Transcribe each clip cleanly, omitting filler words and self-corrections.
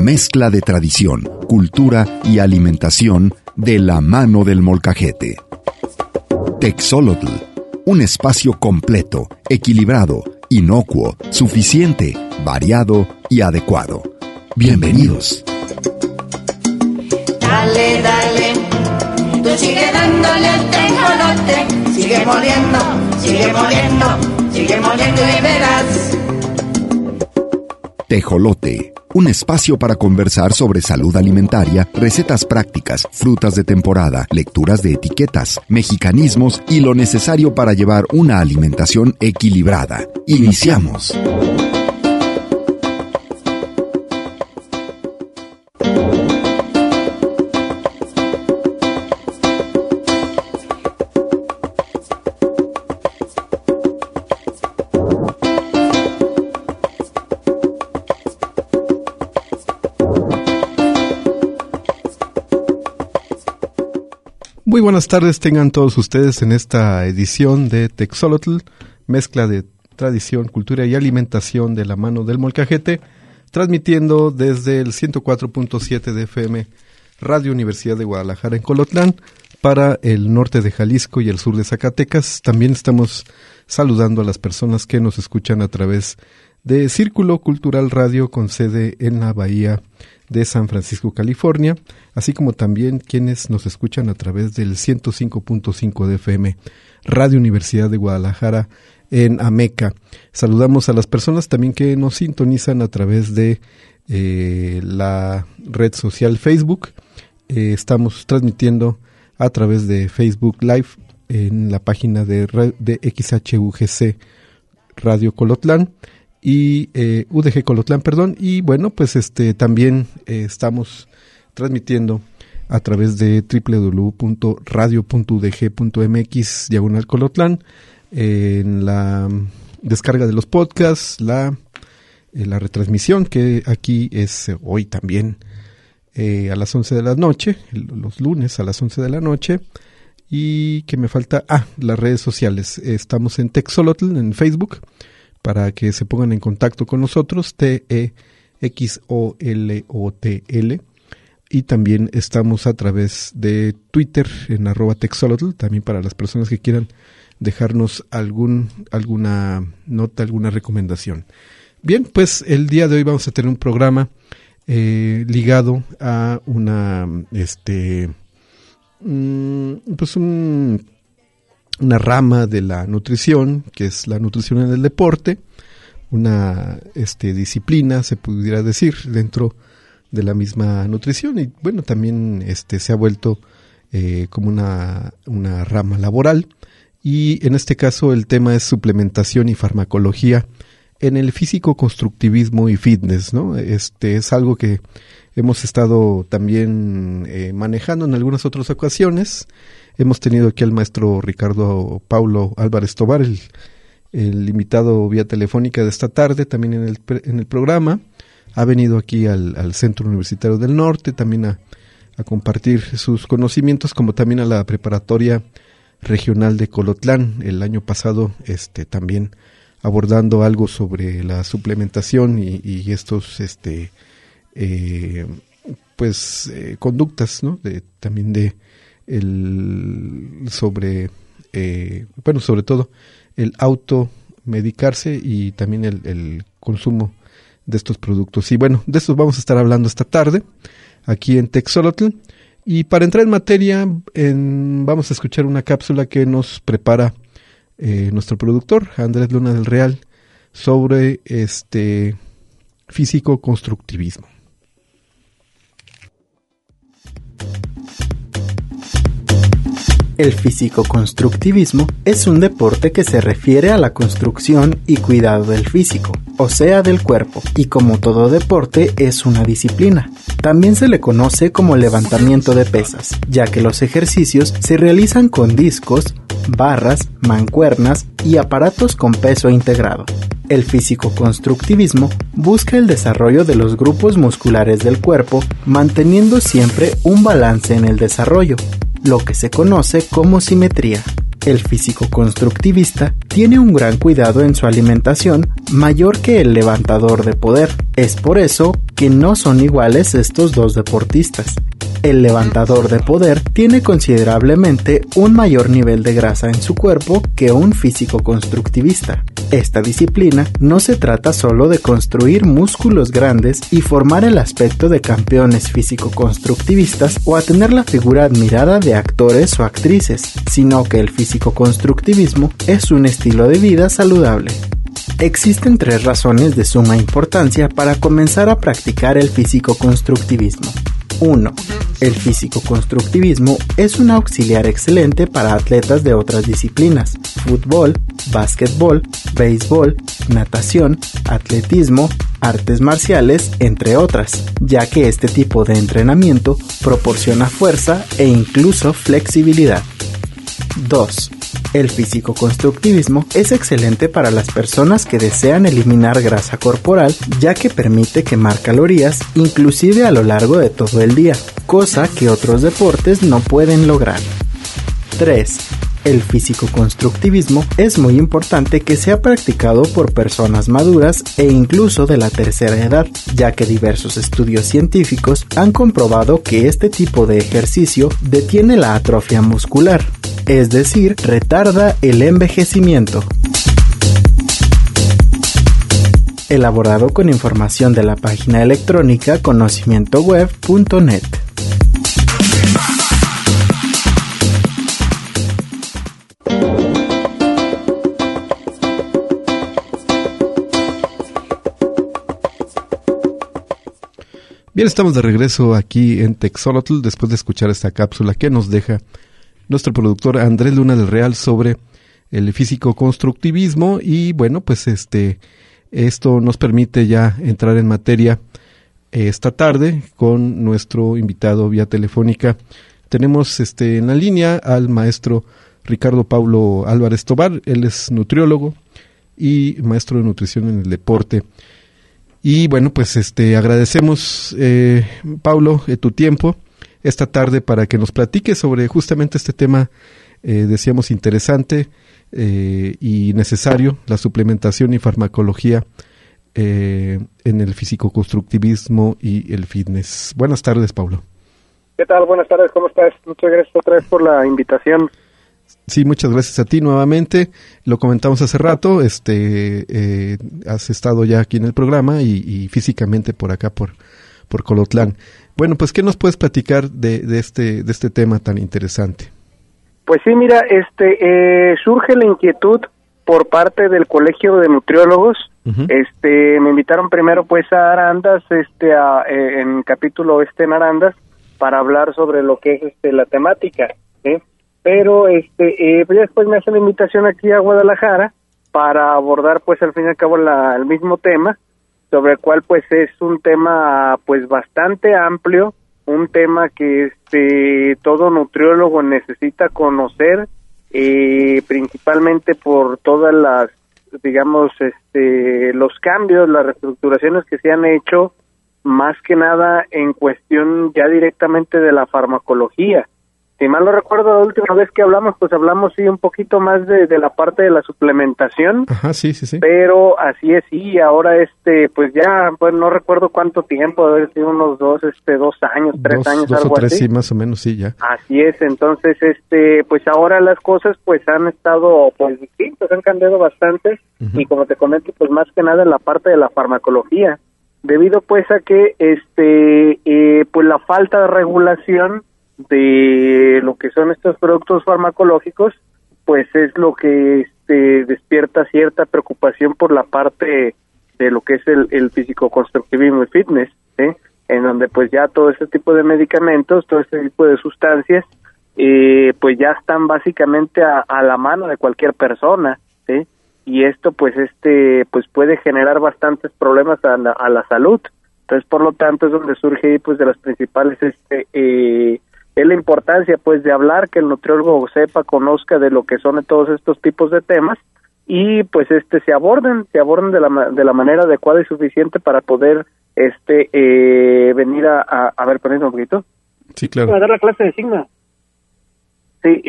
Mezcla de tradición, cultura y alimentación de la mano del molcajete. Texolotl, un espacio completo, equilibrado, inocuo, suficiente, variado y adecuado. Bienvenidos. Dale, dale, tú sigue dándole al tejolote, sigue moliendo, sigue moliendo, sigue moliendo y verás. Tejolote, un espacio para conversar sobre salud alimentaria, recetas prácticas, frutas de temporada, lecturas de etiquetas, mexicanismos y lo necesario para llevar una alimentación equilibrada. Iniciamos. Muy buenas tardes tengan todos ustedes en esta edición de Texolotl, mezcla de tradición, cultura y alimentación de la mano del molcajete, transmitiendo desde el 104.7 de FM Radio Universidad de Guadalajara en Colotlán para el norte de Jalisco y el sur de Zacatecas. También estamos saludando a las personas que nos escuchan a través de Círculo Cultural Radio con sede en la Bahía de San Francisco, California, así como también quienes nos escuchan a través del 105.5 de FM, Radio Universidad de Guadalajara en Ameca. Saludamos a las personas también que nos sintonizan a través de la red social Facebook. Estamos transmitiendo a través de Facebook Live en la página de XHUGC Radio Colotlán y UDG Colotlán, y bueno, pues también estamos transmitiendo a través de www.radio.udg.mx/Colotlán en la descarga de los podcasts, la retransmisión que aquí es hoy también a las 11 de la noche, los lunes a las 11 de la noche. Y que me falta, las redes sociales. Estamos en Texolotl en Facebook, para que se pongan en contacto con nosotros, TEXOLOTL, y también estamos a través de Twitter en @Texolotl, también para las personas que quieran dejarnos alguna nota, alguna recomendación. Bien, pues el día de hoy vamos a tener un programa ligado a una una rama de la nutrición, que es la nutrición en el deporte, una disciplina, se pudiera decir, dentro de la misma nutrición, y bueno, también se ha vuelto como una rama laboral, y en este caso el tema es suplementación y farmacología en el físico-constructivismo y fitness, ¿no? Es algo que hemos estado también manejando en algunas otras ocasiones. Hemos tenido aquí al maestro Ricardo Paulo Álvarez Tobar, el invitado vía telefónica de esta tarde, también en el programa. Ha venido aquí al Centro Universitario del Norte, también a compartir sus conocimientos, como también a la Preparatoria Regional de Colotlán, el año pasado, también abordando algo sobre la suplementación y estos, conductas, ¿no? También sobre todo el automedicarse y también el consumo de estos productos. Y bueno, de estos vamos a estar hablando esta tarde aquí en Texolotl. Y para entrar en materia, vamos a escuchar una cápsula que nos prepara nuestro productor, Andrés Luna del Real, sobre físico-constructivismo. El físico-constructivismo es un deporte que se refiere a la construcción y cuidado del físico, o sea, del cuerpo, y como todo deporte es una disciplina. También se le conoce como levantamiento de pesas, ya que los ejercicios se realizan con discos, barras, mancuernas y aparatos con peso integrado. El físico-constructivismo busca el desarrollo de los grupos musculares del cuerpo, manteniendo siempre un balance en el desarrollo, lo que se conoce como simetría. El físico-constructivista tiene un gran cuidado en su alimentación, mayor que el levantador de poder. Es por eso que no son iguales estos dos deportistas. El levantador de poder tiene considerablemente un mayor nivel de grasa en su cuerpo que un físico-constructivista. Esta disciplina no se trata solo de construir músculos grandes y formar el aspecto de campeones físico-constructivistas o a tener la figura admirada de actores o actrices, sino que el físico-constructivismo es un estilo de vida saludable. Existen 3 razones de suma importancia para comenzar a practicar el físico-constructivismo. 1. El físico-constructivismo es un auxiliar excelente para atletas de otras disciplinas: fútbol, básquetbol, béisbol, natación, atletismo, artes marciales, entre otras, ya que este tipo de entrenamiento proporciona fuerza e incluso flexibilidad. 2. El físico-constructivismo es excelente para las personas que desean eliminar grasa corporal, ya que permite quemar calorías inclusive a lo largo de todo el día, cosa que otros deportes no pueden lograr. 3. El físico-constructivismo es muy importante que sea practicado por personas maduras e incluso de la tercera edad, ya que diversos estudios científicos han comprobado que este tipo de ejercicio detiene la atrofia muscular, es decir, retarda el envejecimiento. Elaborado con información de la página electrónica conocimientoweb.net. Bien, estamos de regreso aquí en Texolotl después de escuchar esta cápsula que nos deja nuestro productor Andrés Luna del Real sobre el físico-constructivismo. Y bueno, pues esto nos permite ya entrar en materia esta tarde con nuestro invitado vía telefónica. Tenemos en la línea al maestro Ricardo Paulo Álvarez Tobar. Él es nutriólogo y maestro de nutrición en el deporte. Y bueno, pues agradecemos, Paulo, tu tiempo esta tarde para que nos platiques sobre justamente este tema, decíamos, interesante y necesario, la suplementación y farmacología en el físico-constructivismo y el fitness. Buenas tardes, Paulo. ¿Qué tal? Buenas tardes, ¿cómo estás? Muchas gracias otra vez por la invitación. Sí, muchas gracias a ti nuevamente. Lo comentamos hace rato, has estado ya aquí en el programa y físicamente por acá, por Colotlán. Bueno, pues, ¿qué nos puedes platicar de este tema tan interesante? Pues sí, mira, surge la inquietud por parte del Colegio de Nutriólogos. Uh-huh. Me invitaron primero pues a Arandas, en capítulo en Arandas, para hablar sobre lo que es la temática, ¿eh? Pero pues después me hacen la invitación aquí a Guadalajara para abordar pues al fin y al cabo el mismo tema, sobre el cual pues es un tema pues bastante amplio, un tema que todo nutriólogo necesita conocer, principalmente por todas las, digamos, los cambios, las reestructuraciones que se han hecho, más que nada en cuestión ya directamente de la farmacología. Si mal no recuerdo, la última vez que hablamos, pues hablamos sí un poquito más de la parte de la suplementación. Ajá, sí. Pero así es, sí, ahora pues ya, pues no recuerdo cuánto tiempo, debe ser unos 2 años, 3 años, dos algo o tres, así. Sí, más o menos, sí, ya. Así es, entonces, pues ahora las cosas, pues han estado, pues distintas, han cambiado bastante, uh-huh. Y como te comento, pues más que nada en la parte de la farmacología, debido pues a que, pues la falta de regulación de lo que son estos productos farmacológicos, pues es lo que despierta cierta preocupación por la parte de lo que es el físico-constructivismo y fitness, ¿sí? En donde pues ya todo este tipo de medicamentos, todo este tipo de sustancias, pues ya están básicamente a la mano de cualquier persona, ¿sí? Y esto pues pues puede generar bastantes problemas a la salud. Entonces, por lo tanto, es donde surge pues de las principales es la importancia pues de hablar, que el nutriólogo sepa, conozca de lo que son todos estos tipos de temas y pues se aborden de la manera adecuada y suficiente para poder venir a ver, permítame un poquito. Sí, claro. A dar la clase de signo. Sí,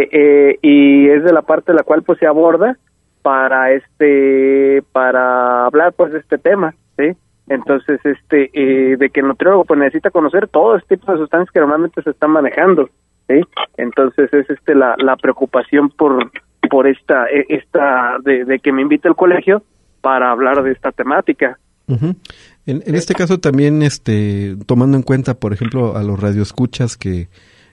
y es de la parte de la cual pues se aborda para hablar pues de este tema, ¿sí? Entonces, de que el nutriólogo pues necesita conocer todo este tipo de sustancias que normalmente se están manejando, ¿sí? Entonces es la preocupación por esta de que me invite al colegio para hablar de esta temática. Uh-huh. En este caso también, tomando en cuenta, por ejemplo, a los radioescuchas que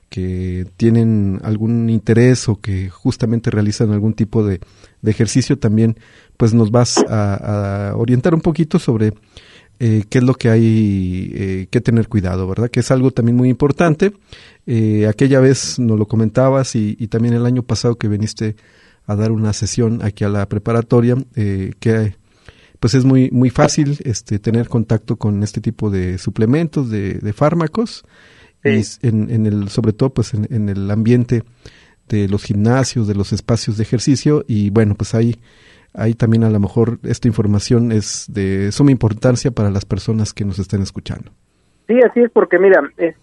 tienen algún interés o que justamente realizan algún tipo de ejercicio, también pues nos vas a orientar un poquito sobre qué es lo que hay que tener cuidado, ¿verdad? Que es algo también muy importante. Aquella vez nos lo comentabas y también el año pasado que viniste a dar una sesión aquí a la preparatoria, que pues es muy muy fácil tener contacto con este tipo de suplementos, de fármacos. Sí. Y sobre todo pues en el ambiente de los gimnasios, de los espacios de ejercicio, y bueno, pues ahí también a lo mejor esta información es de suma importancia para las personas que nos estén escuchando. Sí, así es, porque mira,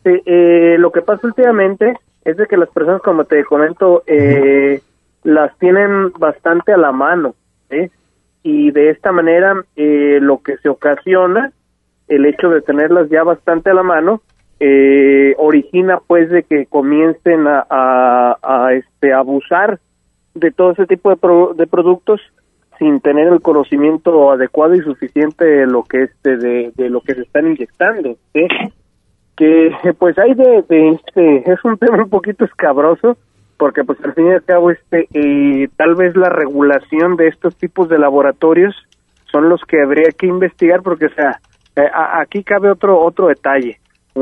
lo que pasa últimamente es de que las personas, como te comento, las tienen bastante a la mano, ¿sí? Y de esta manera lo que se ocasiona, el hecho de tenerlas ya bastante a la mano, origina pues de que comiencen a abusar de todo ese tipo de productos sin tener el conocimiento adecuado y suficiente de lo que de lo que se están inyectando, ¿sí? Que pues hay es un tema un poquito escabroso, porque pues al fin y al cabo tal vez la regulación de estos tipos de laboratorios son los que habría que investigar, porque o sea, aquí cabe otro detalle.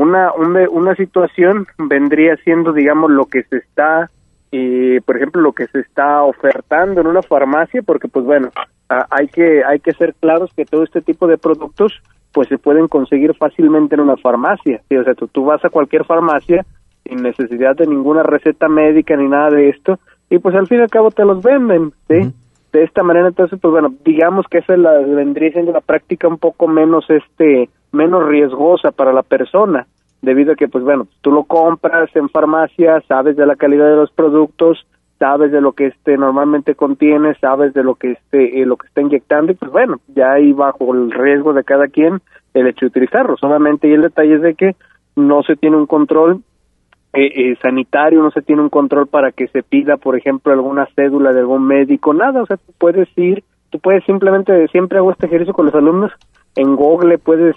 Una situación vendría siendo, digamos, lo que se está, por ejemplo, lo que se está ofertando en una farmacia, porque pues bueno, hay que ser claros que todo este tipo de productos pues se pueden conseguir fácilmente en una farmacia, ¿sí? O sea, tú vas a cualquier farmacia sin necesidad de ninguna receta médica ni nada de esto, y pues al fin y al cabo te los venden, ¿sí? Uh-huh. De esta manera, entonces, pues bueno, digamos que esa vendría siendo una práctica un poco menos menos riesgosa para la persona, debido a que pues bueno, tú lo compras en farmacia, sabes de la calidad de los productos, sabes de lo que normalmente contiene, sabes de lo que está inyectando, y pues bueno, ya ahí bajo el riesgo de cada quien el hecho de utilizarlo. Solamente y el detalle es de que no se tiene un control sanitario, no se tiene un control para que se pida, por ejemplo, alguna cédula de algún médico, nada. O sea, tú puedes simplemente, siempre hago este ejercicio con los alumnos, en Google puedes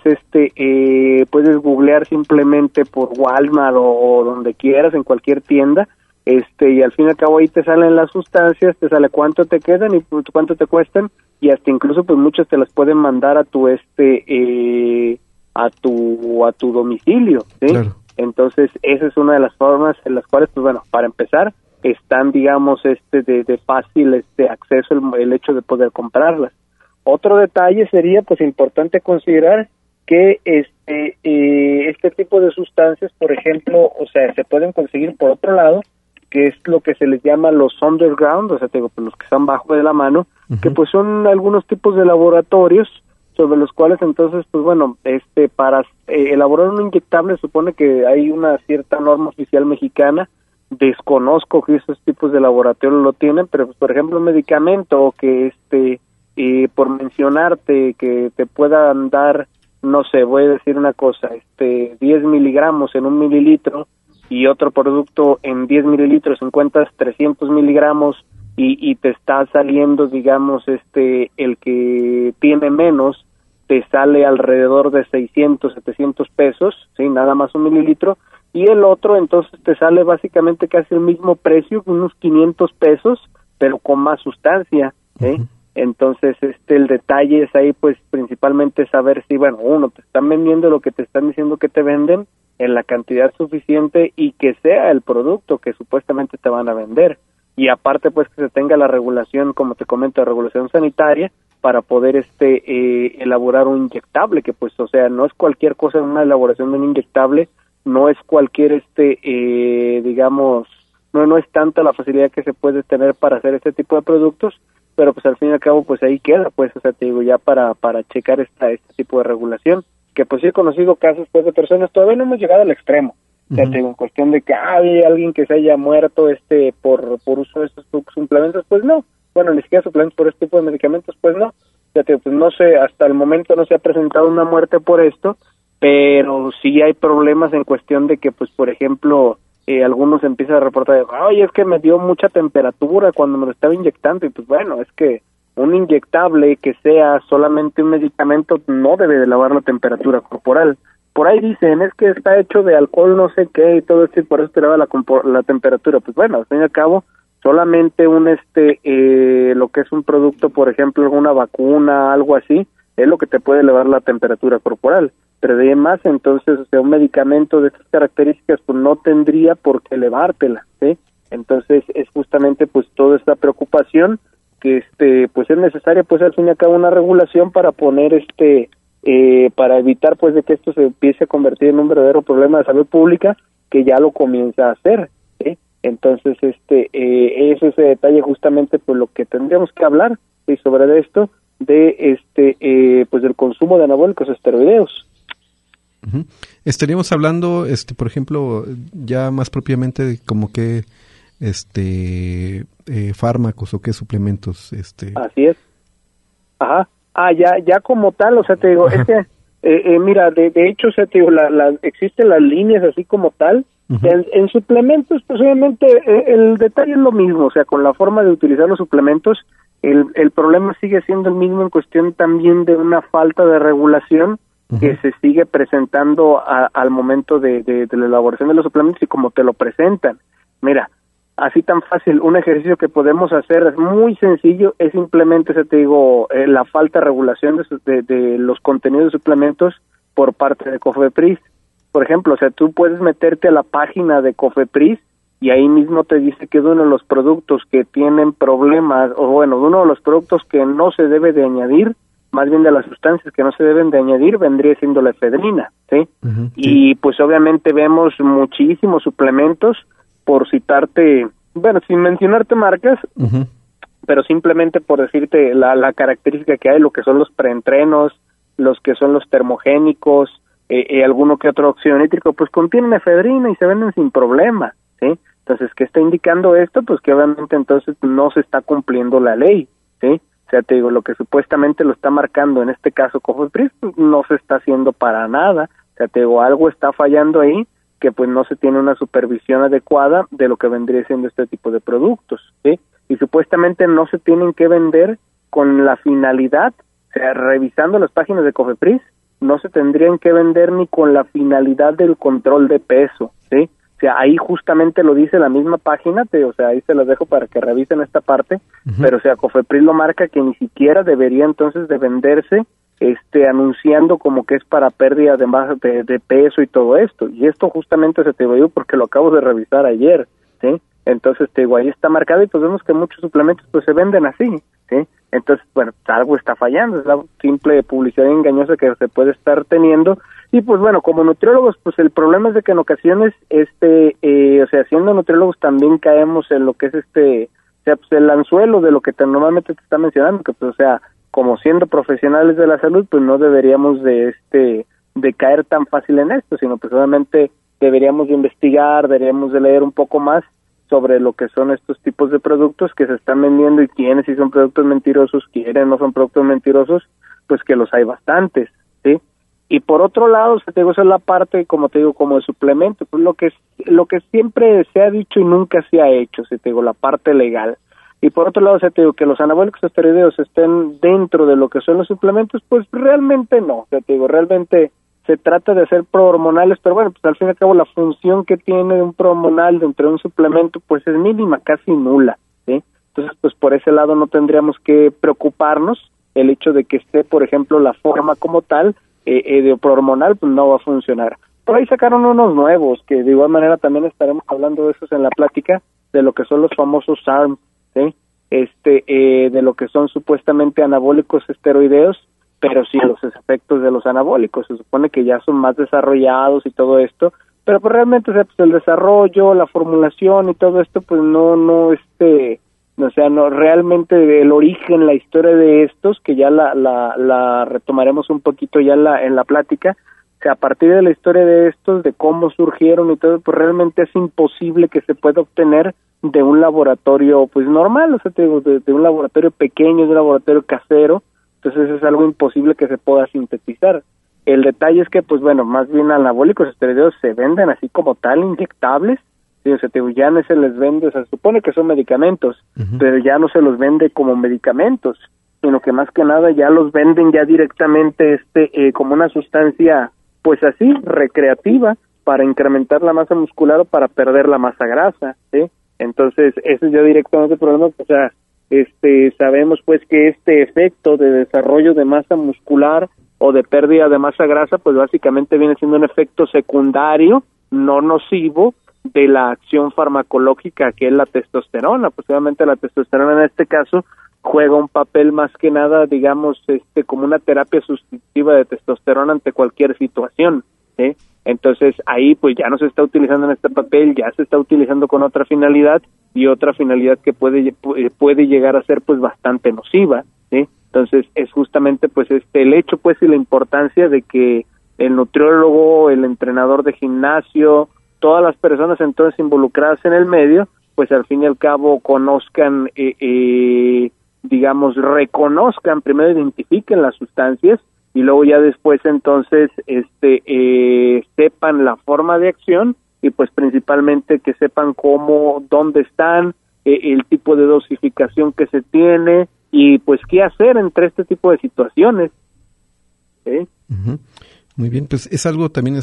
googlear simplemente por Walmart o donde quieras, en cualquier tienda, y al fin y al cabo ahí te salen las sustancias, te sale cuánto te quedan y cuánto te cuestan, y hasta incluso pues muchas te las pueden mandar a tu a tu domicilio, ¿sí? Claro. Entonces esa es una de las formas en las cuales pues bueno, para empezar están, digamos, de fácil acceso el hecho de poder comprarlas. Otro detalle sería pues importante considerar que este tipo de sustancias, por ejemplo, o sea, se pueden conseguir por otro lado, que es lo que se les llama los underground, o sea, pues los que están bajo de la mano, uh-huh. Que pues son algunos tipos de laboratorios sobre los cuales entonces, pues bueno, para elaborar un inyectable supone que hay una cierta norma oficial mexicana. Desconozco que esos tipos de laboratorios lo tienen, pero pues, por ejemplo, un medicamento que por mencionarte que te puedan dar, no sé, voy a decir una cosa, 10 miligramos en 1 mililitro, y otro producto en 10 mililitros encuentras 300 miligramos y te está saliendo, digamos, el que tiene menos te sale alrededor de 600, 700 pesos, sí, nada más 1 mililitro, y el otro entonces te sale básicamente casi el mismo precio, unos 500 pesos, pero con más sustancia, ¿sí? Uh-huh. Entonces, el detalle es ahí, pues, principalmente saber si, bueno, uno, te están vendiendo lo que te están diciendo que te venden en la cantidad suficiente y que sea el producto que supuestamente te van a vender. Y aparte, pues, que se tenga la regulación, como te comento, la regulación sanitaria para poder, elaborar un inyectable, que, pues, o sea, no es cualquier cosa en una elaboración de un inyectable, no es cualquier, digamos, no es tanta la facilidad que se puede tener para hacer este tipo de productos, pero pues al fin y al cabo pues ahí queda, pues, o sea, te digo, ya para checar este tipo de regulación, que pues sí he conocido casos pues de personas, todavía no hemos llegado al extremo, uh-huh. O sea, te digo, en cuestión de que hay alguien que se haya muerto por uso de estos suplementos, pues no, bueno, ni siquiera suplementos por este tipo de medicamentos, pues no, Fíjate, pues no sé, hasta el momento no se ha presentado una muerte por esto, pero sí hay problemas en cuestión de que, pues, por ejemplo, algunos empiezan a reportar, ay, es que me dio mucha temperatura cuando me lo estaba inyectando, y pues bueno, es que un inyectable que sea solamente un medicamento no debe de elevar la temperatura corporal. Por ahí dicen, es que está hecho de alcohol no sé qué y todo esto, y por eso eleva la temperatura. Pues bueno, al fin y al cabo, solamente lo que es un producto, por ejemplo, alguna vacuna, algo así, es lo que te puede elevar la temperatura corporal. Pero de ahí en más, entonces, o sea, un medicamento de estas características, pues no tendría por qué elevártela, ¿sí? Entonces, es justamente, pues, toda esta preocupación que, pues, es necesaria, pues, al fin y al cabo, una regulación para poner, para evitar, pues, de que esto se empiece a convertir en un verdadero problema de salud pública, que ya lo comienza a hacer, ¿sí? Entonces, es ese detalle justamente, pues, lo que tendríamos que hablar, ¿sí? Sobre esto, de, pues, del consumo de anabólicos esteroideos. Uh-huh. Estaríamos hablando, por ejemplo, ya más propiamente de como que, fármacos o qué suplementos, Así es. Ajá. Ya como tal, o sea, te digo, es que, mira, de hecho, o sea, te digo, existen las líneas así como tal. Uh-huh. En suplementos, pues obviamente, el detalle es lo mismo, o sea, con la forma de utilizar los suplementos, el problema sigue siendo el mismo en cuestión también de una falta de regulación que se sigue presentando al momento de la elaboración de los suplementos y como te lo presentan. Mira, así tan fácil, un ejercicio que podemos hacer es muy sencillo, es simplemente, te digo, la falta de regulación de los contenidos de suplementos por parte de COFEPRIS. Por ejemplo, o sea, tú puedes meterte a la página de COFEPRIS y ahí mismo te dice que uno de los productos que tienen problemas, o bueno, uno de los productos que no se debe de añadir, más bien de las sustancias que no se deben de añadir, vendría siendo la efedrina, ¿sí? Uh-huh, y pues obviamente vemos muchísimos suplementos, por citarte, bueno, sin mencionarte marcas, uh-huh, pero simplemente por decirte la característica que hay, lo que son los preentrenos, los que son los termogénicos, alguno que otro óxido nítrico, pues contienen efedrina y se venden sin problema, ¿sí? Entonces, ¿qué está indicando esto? Pues que obviamente entonces no se está cumpliendo la ley, ¿sí? O sea, te digo, lo que supuestamente lo está marcando, en este caso COFEPRIS, pues no se está haciendo para nada. O sea, te digo, algo está fallando ahí, que pues no se tiene una supervisión adecuada de lo que vendría siendo este tipo de productos, ¿sí? Y supuestamente no se tienen que vender con la finalidad, o sea, revisando las páginas de COFEPRIS, no se tendrían que vender ni con la finalidad del control de peso, ¿sí? O sea, ahí justamente lo dice la misma página, o sea, ahí se los dejo para que revisen esta parte, uh-huh, pero o sea, COFEPRIS lo marca que ni siquiera debería entonces de venderse, anunciando como que es para pérdida de peso y todo esto, y esto justamente se te digo porque lo acabo de revisar ayer, ¿sí? Entonces, te digo, ahí está marcado y pues vemos que muchos suplementos pues se venden así, ¿sí? Entonces, bueno, algo está fallando, es la simple publicidad engañosa que se puede estar teniendo. Y pues bueno, como nutriólogos, pues el problema es de que en ocasiones, o sea, siendo nutriólogos también caemos en lo que es o sea, pues el anzuelo de lo que normalmente te está mencionando, que pues, o sea, como siendo profesionales de la salud, pues no deberíamos de caer tan fácil en esto, sino pues obviamente deberíamos de investigar, deberíamos de leer un poco más sobre lo que son estos tipos de productos que se están vendiendo y quiénes, si son productos mentirosos, quiénes no son productos mentirosos, pues que los hay bastantes, ¿sí? Y por otro lado, te digo, esa es la parte, como te digo, como de suplemento, pues lo que siempre se ha dicho y nunca se ha hecho, te digo, la parte legal. Y por otro lado, te digo, que los anabólicos esteroideos estén dentro de lo que son los suplementos, pues realmente no, te digo, realmente se trata de hacer prohormonales, pero bueno, pues al fin y al cabo la función que tiene un prohormonal dentro de un suplemento, pues es mínima, casi nula, ¿sí? Entonces, pues por ese lado no tendríamos que preocuparnos el hecho de que esté, por ejemplo, la forma como tal de prohormonal, pues no va a funcionar. Por ahí sacaron unos nuevos, que de igual manera también estaremos hablando de esos en la plática, de lo que son los famosos SARM, ¿sí? De lo que son supuestamente anabólicos esteroideos, pero sí los efectos de los anabólicos, se supone que ya son más desarrollados y todo esto, pero pues realmente, o sea, pues el desarrollo, la formulación y todo esto, pues no, o sea, no, realmente el origen, la historia de estos, que ya la retomaremos un poquito ya en la plática, que a partir de la historia de estos, de cómo surgieron y todo, pues realmente es imposible que se pueda obtener de un laboratorio, pues normal, o sea, te digo, de un laboratorio pequeño, de un laboratorio casero, entonces es algo imposible que se pueda sintetizar. El detalle es que, pues bueno, más bien anabólicos esteroideos se venden así como tal, inyectables, ¿sí? O sea, ya no se les vende, o sea, se supone que son medicamentos, pero ya no se los vende como medicamentos, sino que más que nada ya los venden ya directamente como una sustancia, pues así, recreativa, para incrementar la masa muscular o para perder la masa grasa, ¿sí? Entonces, ese es ya directamente el problema, o sea, sabemos pues que este efecto de desarrollo de masa muscular o de pérdida de masa grasa, pues básicamente viene siendo un efecto secundario, no nocivo, de la acción farmacológica que es la testosterona. Pues obviamente la testosterona en este caso juega un papel más que nada, digamos, como una terapia sustitutiva de testosterona ante cualquier situación, ¿sí? Entonces ahí pues ya no se está utilizando en este papel, ya se está utilizando con otra finalidad, y otra finalidad que puede llegar a ser pues bastante nociva, ¿sí? Entonces es justamente pues el hecho pues y la importancia de que el nutriólogo, el entrenador de gimnasio, todas las personas entonces involucradas en el medio, pues al fin y al cabo conozcan, digamos, reconozcan, primero identifiquen las sustancias y luego ya después entonces sepan la forma de acción y pues principalmente que sepan cómo, dónde están, el tipo de dosificación que se tiene y pues qué hacer entre este tipo de situaciones. ¿Sí? Uh-huh. Muy bien, pues es algo también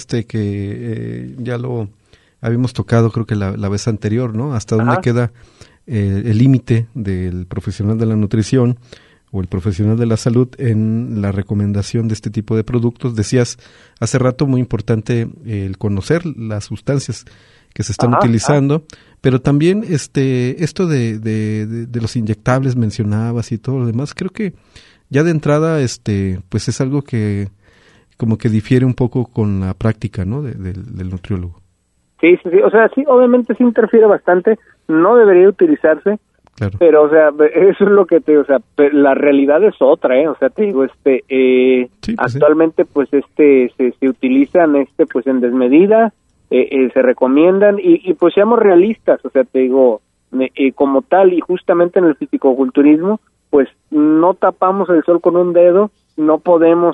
que ya lo habíamos tocado, creo que la vez anterior, ¿no? Hasta dónde queda el límite del profesional de la nutrición o el profesional de la salud en la recomendación de este tipo de productos. Decías hace rato, muy importante el conocer las sustancias que se están utilizando, pero también esto de los inyectables mencionabas y todo lo demás, creo que ya de entrada pues es algo que como que difiere un poco con la práctica, ¿no? del nutriólogo. Sí, o sea, sí, obviamente sí interfiere bastante, no debería utilizarse, claro. Pero, o sea, eso es lo que te digo, o sea, la realidad es otra, o sea, te digo, sí, pues actualmente, sí. Pues, se utilizan, pues, en desmedida, se recomiendan, y pues, seamos realistas, o sea, te digo, como tal, y justamente en el fisicoculturismo, pues, no tapamos el sol con un dedo, no podemos,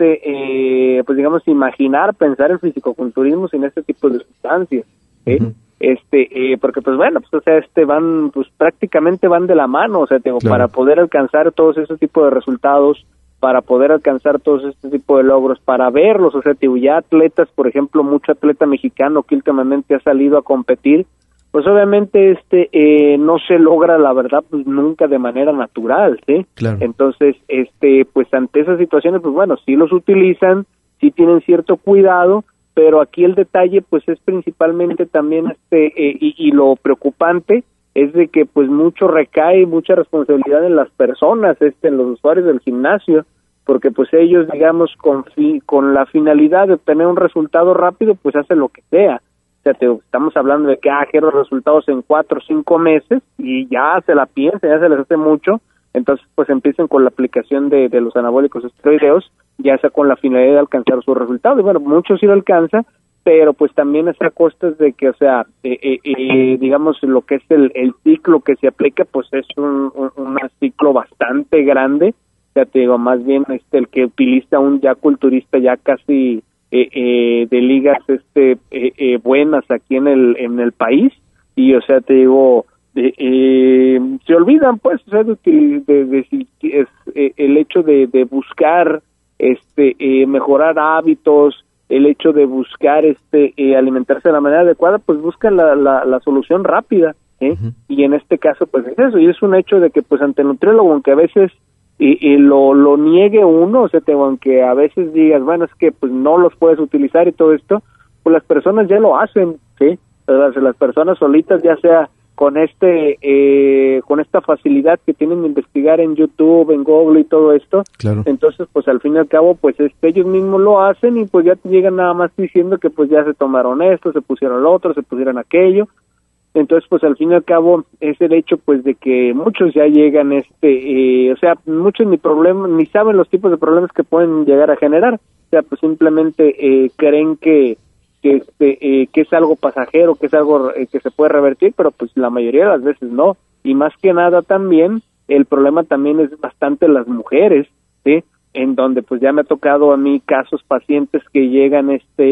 pues, digamos, imaginar, pensar el fisicoculturismo sin este tipo de sustancias, ¿sí? Uh-huh. Porque pues bueno, pues o sea, van, pues prácticamente van de la mano, o sea, tengo, claro. Para poder alcanzar todos esos tipos de resultados, para poder alcanzar todos este tipo de logros, para verlos, o sea, tengo, ya atletas, por ejemplo, mucho atleta mexicano que últimamente ha salido a competir, pues obviamente no se logra, la verdad, pues nunca de manera natural, ¿sí? Claro. Entonces, pues ante esas situaciones, pues bueno, sí los utilizan, sí tienen cierto cuidado, pero aquí el detalle pues es principalmente también y lo preocupante es de que pues mucha responsabilidad en las personas, en los usuarios del gimnasio, porque pues ellos, digamos, con la finalidad de obtener un resultado rápido, pues hacen lo que sea. O sea, estamos hablando de que quiero resultados en 4 o 5 meses y ya se la piensan, ya se les hace mucho. Entonces, pues empiezan con la aplicación de los anabólicos esteroideos, ya sea con la finalidad de alcanzar sus resultados. Y bueno, muchos sí lo alcanzan, pero pues también es a costas de que, o sea, digamos, lo que es el ciclo que se aplica, pues es un ciclo bastante grande. O sea, te digo, más bien el que utiliza un ya culturista ya casi de ligas buenas aquí en el país. Y, o sea, te digo, se olvidan pues, o sea, el hecho de buscar mejorar hábitos, el hecho de buscar alimentarse de la manera adecuada, pues buscan la solución rápida, uh-huh. Y en este caso pues es eso, y es un hecho de que pues ante el nutriólogo, aunque a veces lo niegue uno, o sea, aunque a veces digas, bueno, es que pues no los puedes utilizar y todo esto, pues las personas ya lo hacen, ¿sí? Las personas solitas, ya sea con con esta facilidad que tienen de investigar en YouTube, en Google y todo esto, claro. Entonces pues al fin y al cabo pues ellos mismos lo hacen y pues ya te llegan nada más diciendo que pues ya se tomaron esto, se pusieron lo otro, se pusieron aquello. Entonces pues al fin y al cabo es el hecho pues de que muchos ya llegan o sea, muchos ni saben los tipos de problemas que pueden llegar a generar, o sea, pues simplemente creen que es algo pasajero, que es algo que se puede revertir, pero pues la mayoría de las veces no. Y más que nada también, el problema también es bastante las mujeres, ¿sí? En donde pues ya me ha tocado a mí casos pacientes que llegan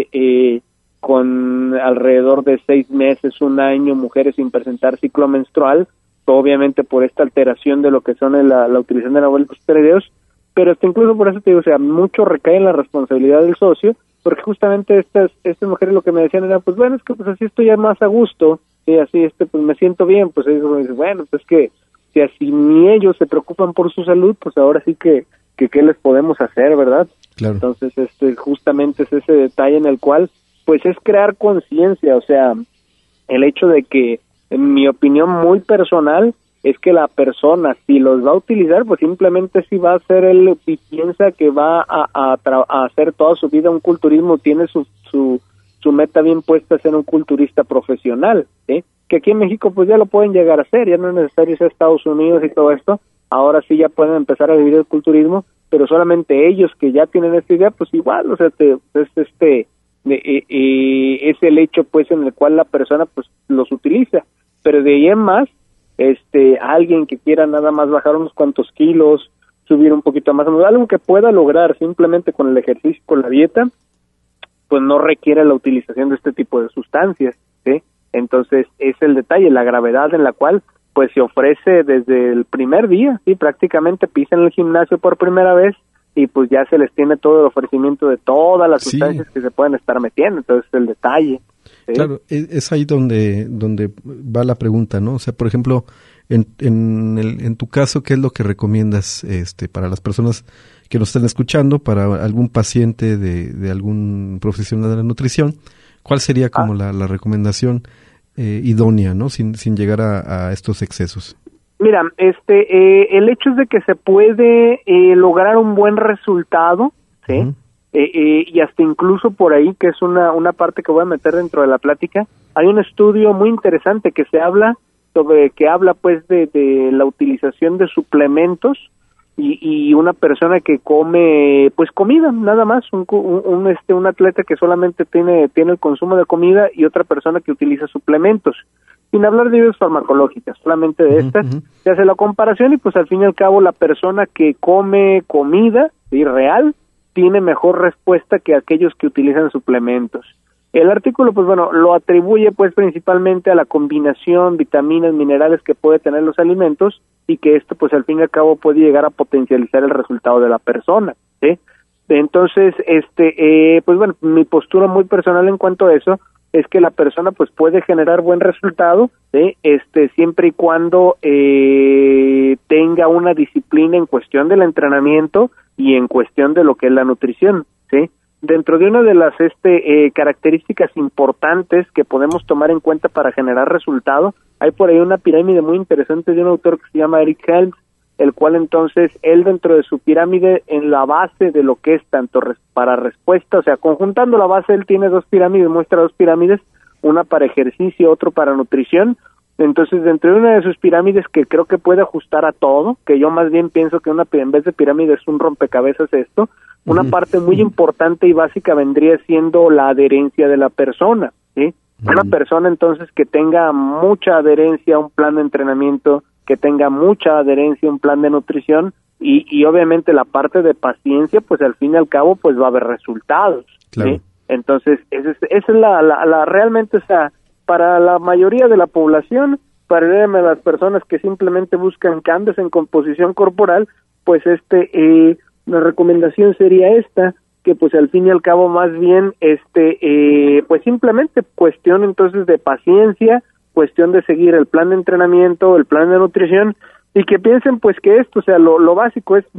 con alrededor de 6 meses, 1 año, mujeres sin presentar ciclo menstrual, obviamente por esta alteración de lo que son la utilización de anabólicos esteroideos, pero hasta incluso por eso te digo, o sea, mucho recae en la responsabilidad del socio, porque justamente estas mujeres lo que me decían era, pues bueno, es que pues así estoy ya más a gusto, y así pues me siento bien, pues ellos me dicen, bueno, pues que si así ni ellos se preocupan por su salud, pues ahora sí que qué les podemos hacer, ¿verdad? Claro. Entonces, justamente es ese detalle en el cual, pues es crear conciencia, o sea, el hecho de que, en mi opinión muy personal, es que la persona, si los va a utilizar, pues simplemente si va a hacer él y piensa que va a hacer toda su vida un culturismo, tiene su meta bien puesta a ser un culturista profesional, ¿sí? Que aquí en México pues ya lo pueden llegar a hacer, ya no es necesario ser Estados Unidos y todo esto, ahora sí ya pueden empezar a vivir el culturismo, pero solamente ellos que ya tienen esta idea, pues igual, o sea, es el hecho pues en el cual la persona pues los utiliza, pero de ahí en más, alguien que quiera nada más bajar unos cuantos kilos, subir un poquito más, algo que pueda lograr simplemente con el ejercicio, con la dieta, pues no requiere la utilización de este tipo de sustancias, ¿sí? Entonces es el detalle, la gravedad en la cual pues se ofrece desde el primer día, sí, prácticamente pisan el gimnasio por primera vez y pues ya se les tiene todo el ofrecimiento de todas las sustancias que se pueden estar metiendo, entonces el detalle. ¿Sí? Claro, es ahí donde va la pregunta, ¿no? O sea, por ejemplo, en tu caso, ¿qué es lo que recomiendas para las personas que nos están escuchando, para algún paciente de algún profesional de la nutrición? ¿Cuál sería como la recomendación idónea, ¿no? Sin llegar a estos excesos. Mira, el hecho es de que se puede lograr un buen resultado, ¿sí? Uh-huh. Y hasta incluso por ahí, que es una parte que voy a meter dentro de la plática, hay un estudio muy interesante que habla pues de la utilización de suplementos y una persona que come pues comida, nada más, un atleta que solamente tiene el consumo de comida y otra persona que utiliza suplementos, sin hablar de ayudas farmacológicas, solamente de estas, se hace la comparación y pues al fin y al cabo la persona que come comida real tiene mejor respuesta que aquellos que utilizan suplementos. El artículo, pues bueno, lo atribuye pues principalmente a la combinación vitaminas, minerales que puede tener los alimentos y que esto pues al fin y al cabo puede llegar a potencializar el resultado de la persona, ¿sí? Entonces, pues bueno, mi postura muy personal en cuanto a eso es que la persona pues puede generar buen resultado, ¿sí? Siempre y cuando tenga una disciplina en cuestión del entrenamiento y en cuestión de lo que es la nutrición, ¿sí? Dentro de una de las características importantes que podemos tomar en cuenta para generar resultado, hay por ahí una pirámide muy interesante de un autor que se llama Eric Helms, el cual entonces, él dentro de su pirámide, en la base de lo que es tanto para respuesta, o sea, conjuntando la base, él tiene 2 pirámides, muestra 2 pirámides, una para ejercicio, otro para nutrición. Entonces, dentro de una de sus pirámides que creo que puede ajustar a todo, que yo más bien pienso que en vez de pirámide es un rompecabezas esto, una parte muy importante y básica vendría siendo la adherencia de la persona, ¿sí? Una persona entonces que tenga mucha adherencia a un plan de entrenamiento, que tenga mucha adherencia a un plan de nutrición y obviamente la parte de paciencia, pues al fin y al cabo pues va a haber resultados, claro. ¿Sí? Entonces, esa es la realmente, o sea, para la mayoría de la población, para las personas que simplemente buscan cambios en composición corporal, pues la recomendación sería esta, que pues al fin y al cabo más bien pues simplemente cuestión entonces de paciencia, cuestión de seguir el plan de entrenamiento, el plan de nutrición, y que piensen pues que esto, o sea, lo básico es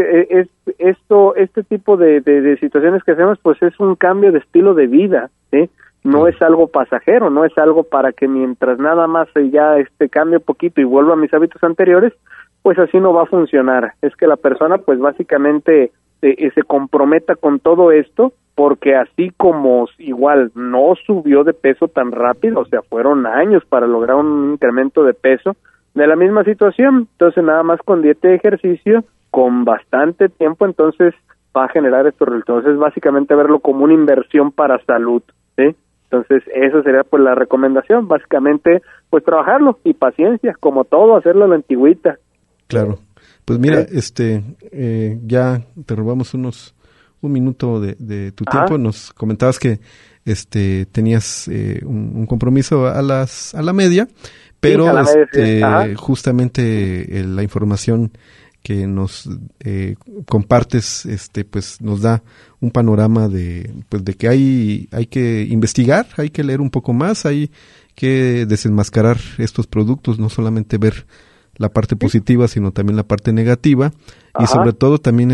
este tipo de situaciones que hacemos pues es un cambio de estilo de vida, ¿sí? No es algo pasajero, no es algo para que mientras nada más ya cambie un poquito y vuelva a mis hábitos anteriores, pues así no va a funcionar. Es que la persona pues básicamente se comprometa con todo esto, porque así como igual no subió de peso tan rápido, o sea, fueron años para lograr un incremento de peso, de la misma situación, entonces nada más con dieta y ejercicio, con bastante tiempo, entonces va a generar estos resultados. Es básicamente verlo como una inversión para salud, ¿sí? Entonces, esa sería pues la recomendación, básicamente, pues trabajarlo y paciencia, como todo, hacerlo a la antigüita. Claro. Pues mira, ya te robamos un minuto de tu tiempo. Nos comentabas que tenías un compromiso a la media, pero justamente la información que nos compartes pues nos da un panorama de que hay que investigar, hay que leer un poco más, hay que desenmascarar estos productos, no solamente ver la parte positiva, sino también la parte negativa. Y sobre todo también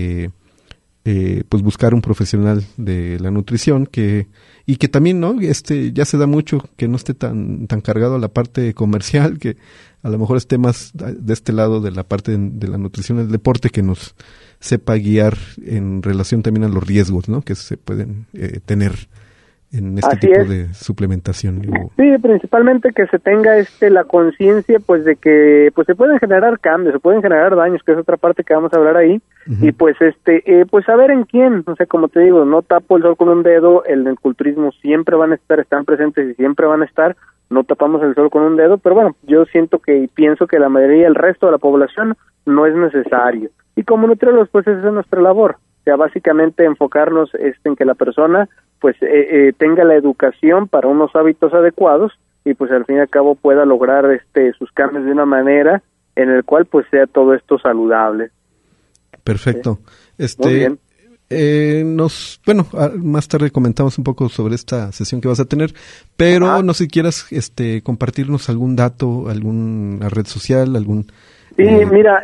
pues buscar un profesional de la nutrición que también, ¿no? Ya se da mucho que no esté tan cargado a la parte comercial, que a lo mejor esté más de este lado de la parte de la nutrición del deporte, que nos sepa guiar en relación también a los riesgos, ¿no? Que se pueden tener en este tipo de suplementación. Sí, principalmente que se tenga la conciencia pues de que pues se pueden generar cambios, se pueden generar daños, que es otra parte que vamos a hablar ahí. Y pues pues saber en quién, o sea, como te digo, no tapo el sol con un dedo, en el culturismo siempre están presentes y siempre van a estar, no tapamos el sol con un dedo, pero bueno, yo siento que y pienso que la mayoría, el resto de la población no es necesario. Y como nutriólogos pues esa es nuestra labor. O sea, básicamente enfocarnos en que la persona pues tenga la educación para unos hábitos adecuados y pues al fin y al cabo pueda lograr sus cambios de una manera en el cual pues sea todo esto saludable. Perfecto. Muy bien. Más tarde comentamos un poco sobre esta sesión que vas a tener, pero no sé si quieras compartirnos algún dato, alguna red social, Sí, mira,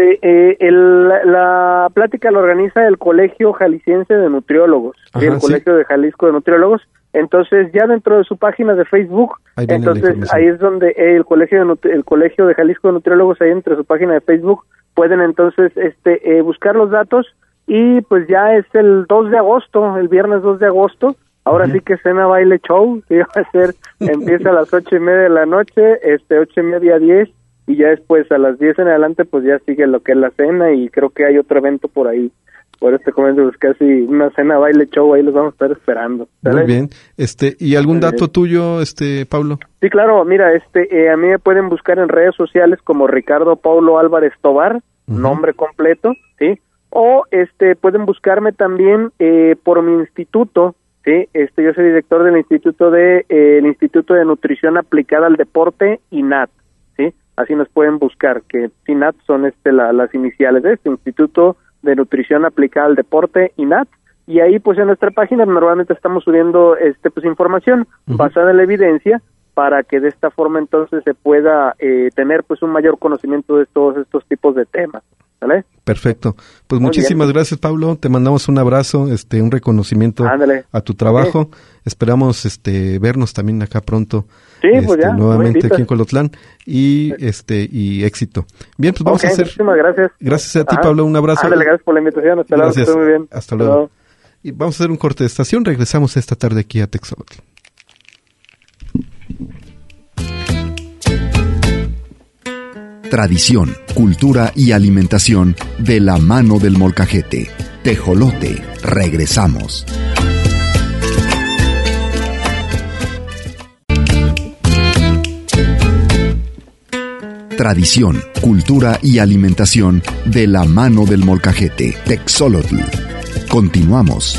la plática la organiza el Colegio Jalisciense de Nutriólogos, el Colegio de Jalisco de Nutriólogos. Entonces, ya dentro de su página de Facebook, entonces ahí es donde el Colegio de Jalisco de Nutriólogos, ahí entre su página de Facebook, pueden entonces buscar los datos y pues ya es el 2 de agosto, el viernes 2 de agosto. Ahora sí que cena, baile, show, que va a ser, empieza a las 8:30 de la noche, 8:30 a 10. Y ya después a las 10 en adelante pues ya sigue lo que es la cena y creo que hay otro evento por ahí. Por comento pues casi una cena, baile, show, ahí los vamos a estar esperando. ¿Sale? Muy bien. ¿Y algún dato tuyo, Pablo? Sí, claro, mira, a mí me pueden buscar en redes sociales como Ricardo Paulo Álvarez Tobar, nombre completo, ¿sí? O pueden buscarme también por mi instituto, ¿sí? Yo soy director del Instituto de Nutrición Aplicada al Deporte, INAT, ¿sí? Así nos pueden buscar, que INAT son las iniciales de Instituto de Nutrición Aplicada al Deporte, INAT, y ahí pues en nuestra página normalmente estamos subiendo pues información basada en la evidencia para que de esta forma entonces se pueda tener pues un mayor conocimiento de todos estos tipos de temas. ¿Vale? Perfecto. Pues muchísimas gracias, Pablo. Te mandamos un abrazo, un reconocimiento a tu trabajo. Okay. Esperamos vernos también acá pronto. Sí, pues ya, nuevamente aquí en Colotlán y éxito. Bien, pues vamos a hacer. Muchísimas gracias. Gracias a ti, Pablo. Un abrazo. Gracias por la invitación. Hasta luego. Estoy muy bien. Hasta luego. Y vamos a hacer un corte de estación. Regresamos esta tarde aquí a Texolotl. Tradición, cultura y alimentación de la mano del molcajete. Tejolote. Regresamos. Tradición, cultura y alimentación de la mano del molcajete. Texolotl. Continuamos.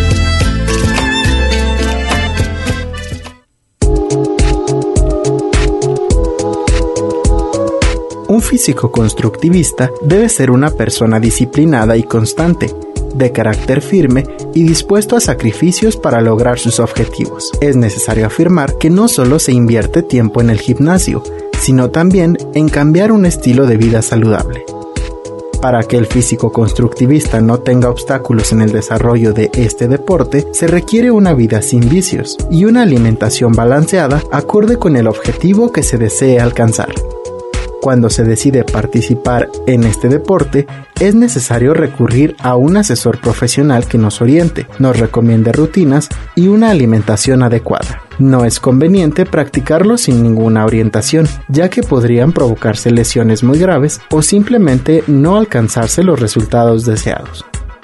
Un físico constructivista debe ser una persona disciplinada y constante, de carácter firme y dispuesto a sacrificios para lograr sus objetivos. Es necesario afirmar que no solo se invierte tiempo en el gimnasio, sino también en cambiar un estilo de vida saludable. Para que el físico constructivista no tenga obstáculos en el desarrollo de este deporte, se requiere una vida sin vicios y una alimentación balanceada acorde con el objetivo que se desee alcanzar. Cuando se decide participar en este deporte, es necesario recurrir a un asesor profesional que nos oriente, nos recomiende rutinas y una alimentación adecuada. No es conveniente practicarlo sin ninguna orientación, ya que podrían provocarse lesiones muy graves o simplemente no alcanzarse los resultados deseados.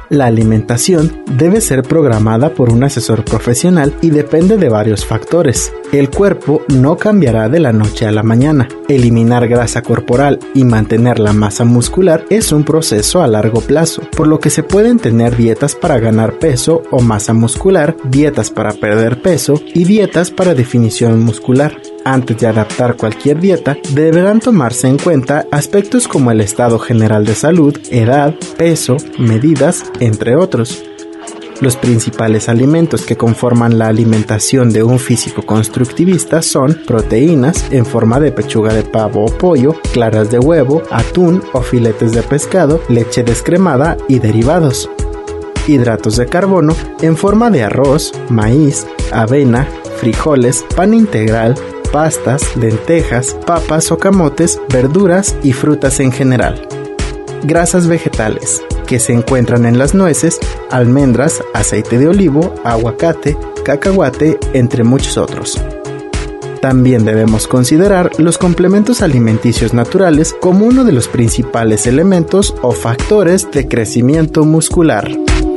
La alimentación debe ser programada por un asesor profesional y depende de varios factores. El cuerpo no cambiará de la noche a la mañana. Eliminar grasa corporal y mantener la masa muscular es un proceso a largo plazo, por lo que se pueden tener dietas para ganar peso o masa muscular, dietas para perder peso y dietas para definición muscular. Antes de adaptar cualquier dieta, deberán tomarse en cuenta aspectos como el estado general de salud, edad, peso, medidas, entre otros. Los principales alimentos que conforman la alimentación de un físico constructivista son proteínas en forma de pechuga de pavo o pollo, claras de huevo, atún o filetes de pescado, leche descremada y derivados. Hidratos de carbono en forma de arroz, maíz, avena, frijoles, pan integral, pastas, lentejas, papas o camotes, verduras y frutas en general. Grasas vegetales, que se encuentran en las nueces, almendras, aceite de olivo, aguacate, cacahuate, entre muchos otros. También debemos considerar los complementos alimenticios naturales como uno de los principales elementos o factores de crecimiento muscular.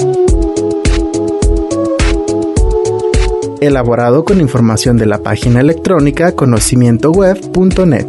Elaborado con información de la página electrónica conocimientoweb.net.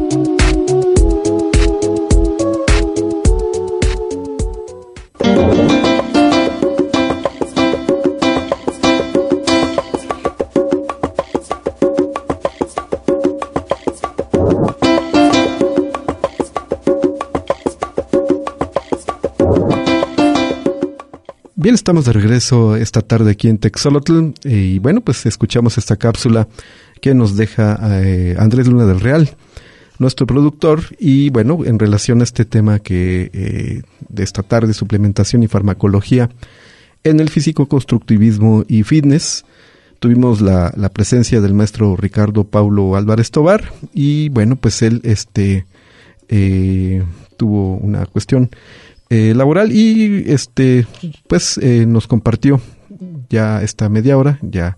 Bien, estamos de regreso esta tarde aquí en Texolotl y bueno, pues escuchamos esta cápsula que nos deja Andrés Luna del Real, nuestro productor, y bueno, en relación a este tema que de esta tarde, suplementación y farmacología en el físico-constructivismo y fitness, tuvimos la presencia del maestro Ricardo Paulo Álvarez Tobar y bueno, pues él tuvo una cuestión laboral y nos compartió ya esta media hora ya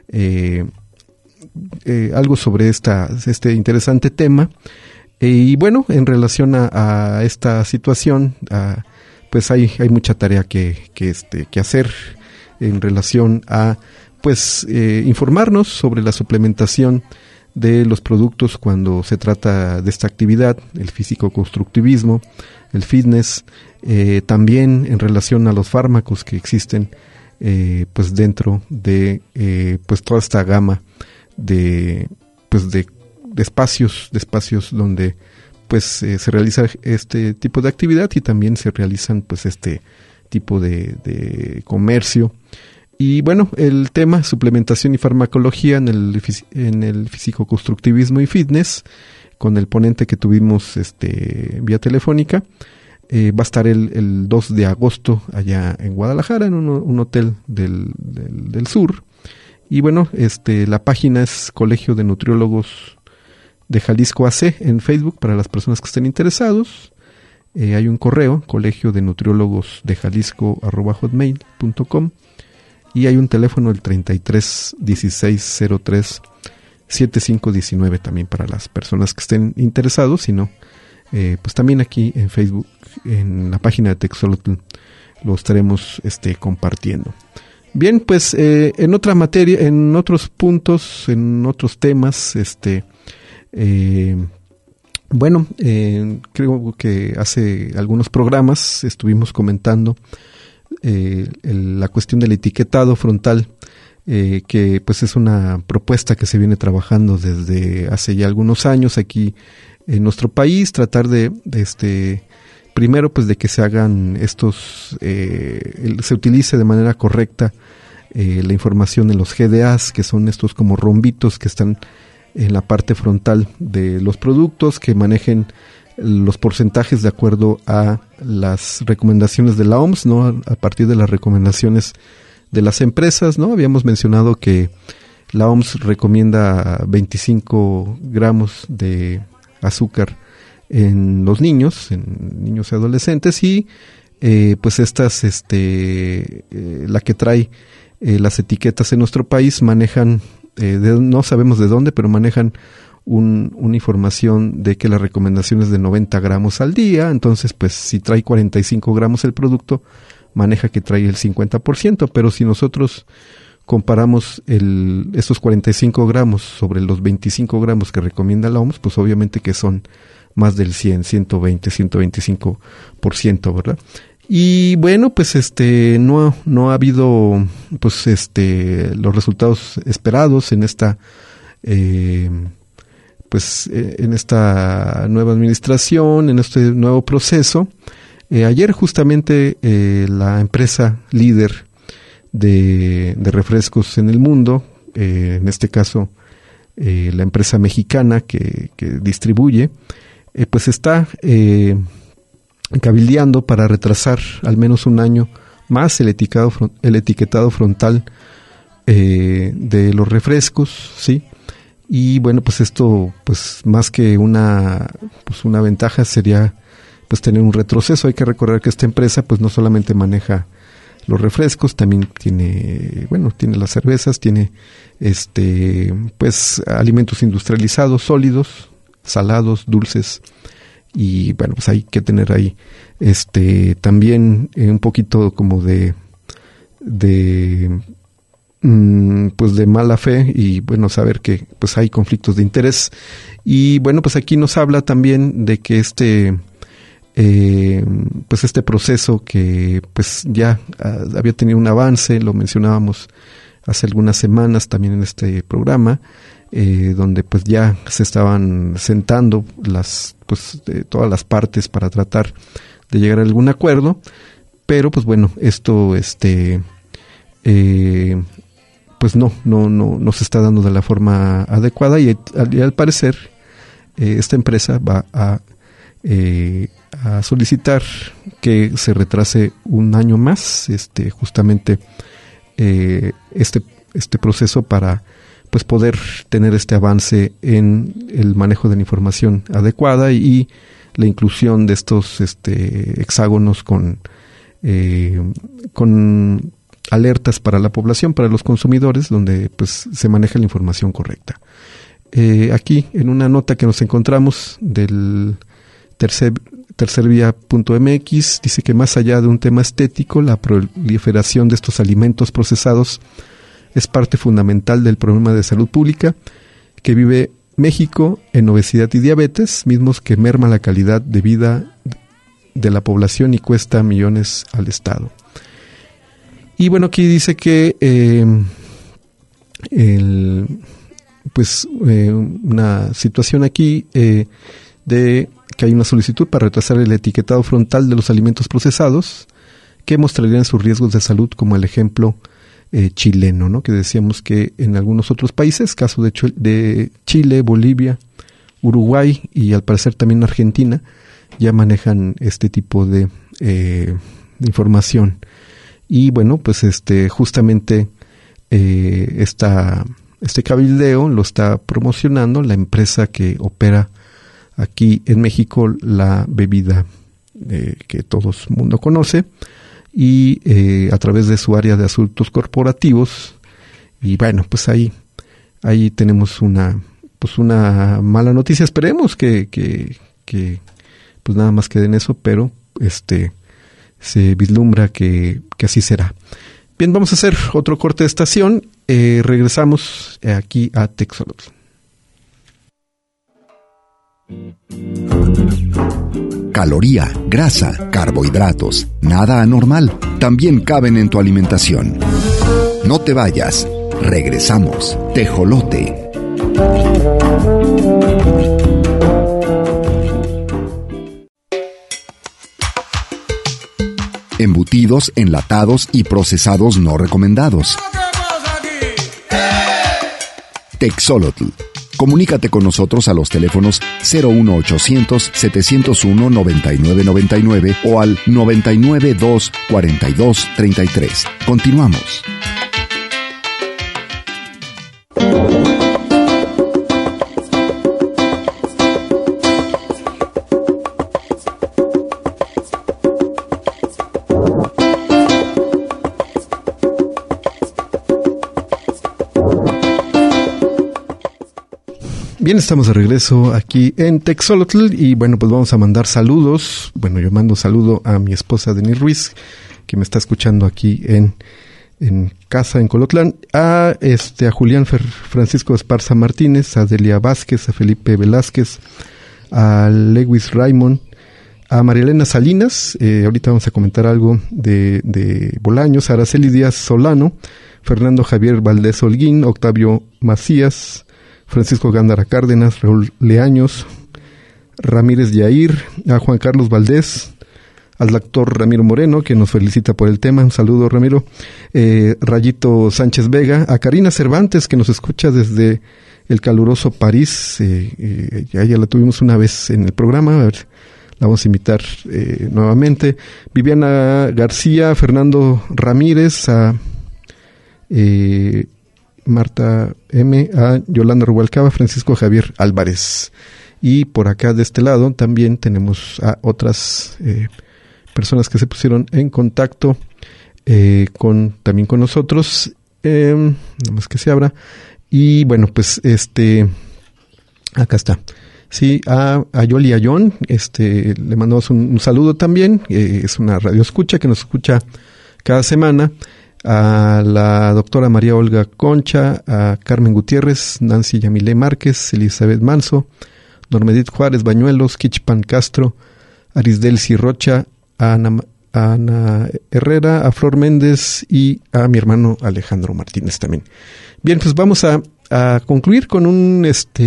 algo sobre este interesante tema y bueno, en relación a esta situación pues hay mucha tarea que hacer en relación a pues informarnos sobre la suplementación de los productos cuando se trata de esta actividad, el físico-constructivismo, el fitness, también en relación a los fármacos que existen pues dentro de pues toda esta gama de espacios donde pues se realiza este tipo de actividad y también se realizan pues este tipo de comercio. Y bueno, el tema suplementación y farmacología en el físico-constructivismo y fitness, con el ponente que tuvimos vía telefónica, va a estar el 2 de agosto allá en Guadalajara, en un hotel del sur. Y bueno, la página es Colegio de Nutriólogos de Jalisco AC en Facebook para las personas que estén interesados. Hay un correo, colegio de nutriólogos de Jalisco@hotmail.com. Y hay un teléfono, el 33 16 03 7519 también para las personas que estén interesados. Si no, pues también aquí en Facebook, en la página de Texolotl, lo estaremos compartiendo. Bien, pues en otra materia, en otros puntos, en otros temas, bueno, creo que hace algunos programas estuvimos comentando la cuestión del etiquetado frontal, que pues es una propuesta que se viene trabajando desde hace ya algunos años aquí en nuestro país, tratar de primero pues de que se hagan se utilice de manera correcta la información en los GDAs, que son estos como rombitos que están en la parte frontal de los productos, que manejen los porcentajes de acuerdo a las recomendaciones de la OMS, ¿no? A partir de las recomendaciones de las empresas, ¿no? Habíamos mencionado que la OMS recomienda 25 gramos de azúcar en los niños, y adolescentes, y pues estas, la que trae las etiquetas en nuestro país manejan, no sabemos de dónde, pero manejan una información de que la recomendación es de 90 gramos al día. Entonces pues si trae 45 gramos el producto, maneja que trae el 50%, pero si nosotros comparamos estos 45 gramos sobre los 25 gramos que recomienda la OMS, pues obviamente que son más del 120, 125%, ¿verdad? Y bueno, pues no ha habido pues los resultados esperados en esta en esta nueva administración, en este nuevo proceso. Ayer justamente la empresa líder de refrescos en el mundo, en este caso la empresa mexicana que distribuye, pues está cabildeando para retrasar al menos un año más el etiquetado frontal de los refrescos, ¿sí? Y bueno, pues esto, pues más que una ventaja sería pues tener un retroceso. Hay que recordar que esta empresa pues no solamente maneja los refrescos, también tiene las cervezas, tiene pues alimentos industrializados, sólidos, salados, dulces, y bueno, pues hay que tener ahí también un poquito como de mala fe, y bueno, saber que pues hay conflictos de interés. Y bueno, pues aquí nos habla también de que este proceso que pues ya había tenido un avance, lo mencionábamos hace algunas semanas también en este programa, donde pues ya se estaban sentando todas las partes para tratar de llegar a algún acuerdo, pero pues bueno, esto pues no se está dando de la forma adecuada, y al parecer esta empresa va a solicitar que se retrase un año más justamente este proceso para pues poder tener este avance en el manejo de la información adecuada y la inclusión de estos hexágonos con alertas para la población, para los consumidores, donde pues se maneja la información correcta. Aquí en una nota que nos encontramos del tercervía.mx, dice que más allá de un tema estético, la proliferación de estos alimentos procesados es parte fundamental del problema de salud pública que vive México en obesidad y diabetes, mismos que merman la calidad de vida de la población y cuesta millones al Estado. Y bueno, aquí dice que una situación aquí de que hay una solicitud para retrasar el etiquetado frontal de los alimentos procesados que mostrarían sus riesgos de salud, como el ejemplo chileno, ¿no? Que decíamos que en algunos otros países, caso de Chile, Bolivia, Uruguay y al parecer también Argentina, ya manejan este tipo de información. Y bueno, pues justamente este cabildeo lo está promocionando la empresa que opera aquí en México la bebida que todo el mundo conoce, y a través de su área de asuntos corporativos. Y bueno, pues ahí tenemos una mala noticia. Esperemos que pues nada más quede en eso, pero se vislumbra que así será. Bien, vamos a hacer otro corte de estación. Regresamos aquí a Texolotl. Caloría, grasa, carbohidratos, nada anormal, también caben en tu alimentación. No te vayas, regresamos. Tejolote. Embutidos, enlatados y procesados no recomendados. Texolotl. Comunícate con nosotros a los teléfonos 01800-701-9999 o al 992-4233. Continuamos. Bien, estamos de regreso aquí en Texolotl y bueno, pues vamos a mandar saludos. Bueno, yo mando saludo a mi esposa Denise Ruiz, que me está escuchando aquí en casa en Colotlán, a Julián Francisco Esparza Martínez, a Delia Vázquez, a Felipe Velázquez, a Lewis Raymond, a María Elena Salinas, ahorita vamos a comentar algo de Bolaños, a Araceli Díaz Solano, Fernando Javier Valdés Holguín, Octavio Macías, Francisco Gándara Cárdenas, Raúl Leaños, Ramírez Yair, a Juan Carlos Valdés, al doctor Ramiro Moreno, que nos felicita por el tema, un saludo, Ramiro, Rayito Sánchez Vega, a Karina Cervantes, que nos escucha desde el caluroso París, ya la tuvimos una vez en el programa, a ver, la vamos a invitar nuevamente, Viviana García, Fernando Ramírez, a Marta M., a Yolanda Rubalcaba, Francisco Javier Álvarez, y por acá de este lado también tenemos a otras personas que se pusieron en contacto también con nosotros, nada más que se abra, y bueno, pues acá está, sí, a Yoli Ayón, le mandamos un saludo también, es una radio escucha que nos escucha cada semana, a la doctora María Olga Concha, a Carmen Gutiérrez, Nancy Yamilé Márquez, Elizabeth Manso, Normedit Juárez Bañuelos, Kichpan Castro, Arisdelsi Rocha, a Ana Herrera, a Flor Méndez y a mi hermano Alejandro Martínez también. Bien, pues vamos a concluir con un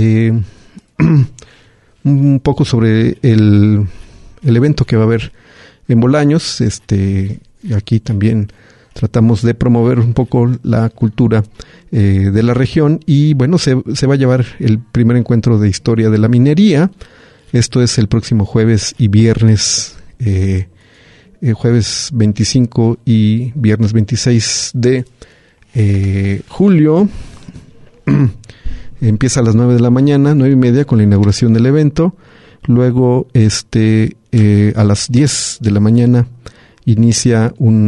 poco sobre el evento que va a haber en Bolaños. Aquí también tratamos de promover un poco la cultura de la región y bueno, se va a llevar el primer encuentro de historia de la minería. Esto es el próximo jueves y viernes, jueves 25 y viernes 26 de julio. Empieza a las 9 de la mañana, 9:30 con la inauguración del evento. Luego, a las 10 de la mañana inicia un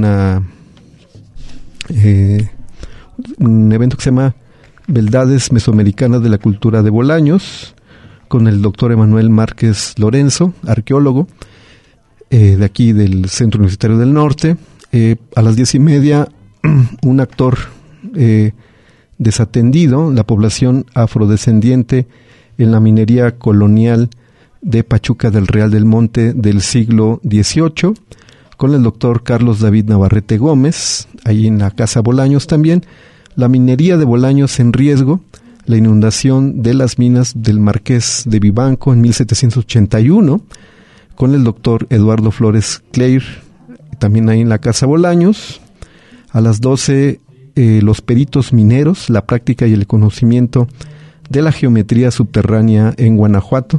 evento que se llama Beldades Mesoamericanas de la Cultura de Bolaños, con el doctor Emanuel Márquez Lorenzo, arqueólogo, de aquí del Centro Universitario del Norte. A las 10:30, un actor desatendido, la población afrodescendiente en la minería colonial de Pachuca del Real del Monte del siglo XVIII, con el doctor Carlos David Navarrete Gómez, ahí en la Casa Bolaños también, la minería de Bolaños en riesgo, la inundación de las minas del Marqués de Vivanco en 1781, con el doctor Eduardo Flores Clair, también ahí en la Casa Bolaños. A las 12, los peritos mineros, la práctica y el conocimiento de la geometría subterránea en Guanajuato,